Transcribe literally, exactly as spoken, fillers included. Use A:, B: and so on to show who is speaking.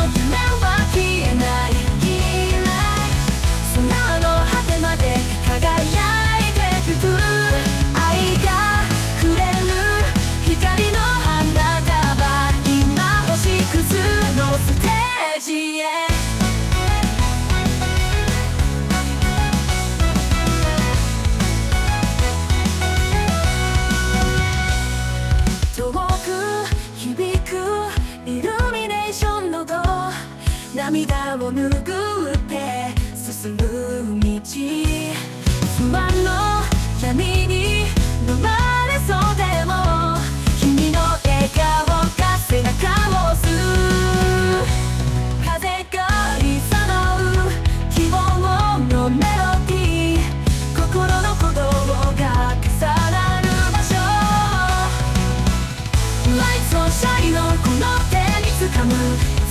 A: 夢は消えない消えない空の果てまで輝いてく愛が触れる光の花束今星屑のステージへ遠く響くイルミネーションの音涙を拭って進む道不安の闇に飲まれそうでも君の笑顔が背中を押す風が誘う希望のメロディー心の鼓動が重なる場所ライトシャイのこの手に掴む